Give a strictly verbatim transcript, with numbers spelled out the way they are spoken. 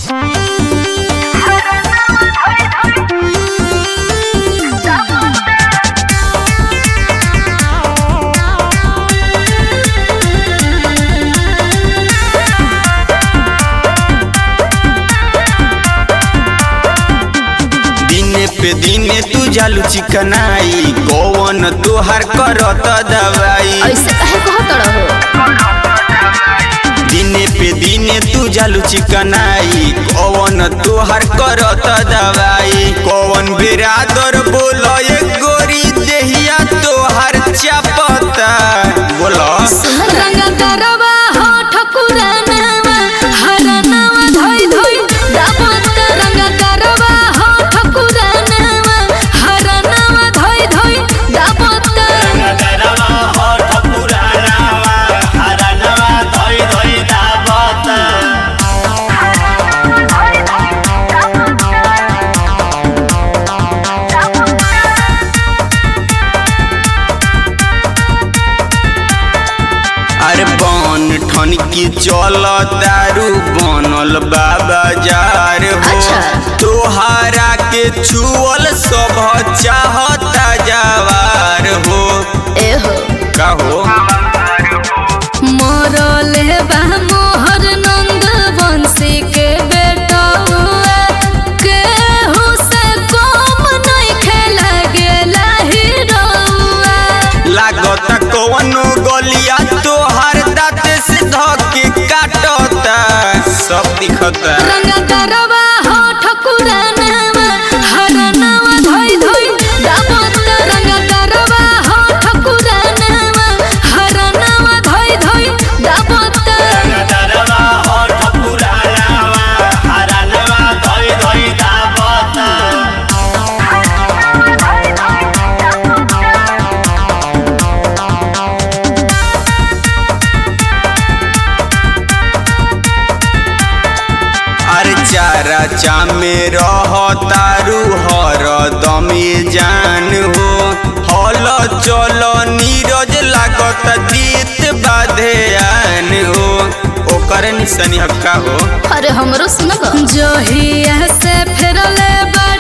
पे दिने तू जालू चिकनाई कौन तोहार करत दवाई ऐसे काहे कहत रहो। दिने पे दिने तू जालू चिकनाई कौन तोहार करत दवाई कौन बिरादर बोलो ये गोरी देहिया तोहार चापता बोलो रंगा दरवा हो ठकुरानवा हरनवा धोई धोई दापत रंगा दरवा हो ठकुरानवा हरनवा धोई धोई दापत रंगा दरवा हो ठकुरानवा हरनवा धोई धोई दापत अरे बन ठन की चल दारू बनल बाबा जार हो अच्छा। तोहारा के छुअल सब चाहता जवार हो ए हो का हो मोरले बा मोहर नंद वंशी के बेटा हुआ केहू से कम नहीं खेला गेला हीरोआ लागत कौनो गलिया तोहार दाँत से धके काटता सब दिखता रंगा दरवा हो ठकुरानवा हरनवा धोई धोई दापत रंगा दरवा हो ठकुरानवा हरनवा धोई धोई दापत रंगा दरवा हो ठकुरानवा हरनवा धोई धोई दापत अरे चारा चामे रह तारू हर दमे जान हो हल चल नीरज लागत जीत बाधे आन हो ओकर निशानी हक्का हो अरे हमरो सुनब जोहिया से फेरले बड़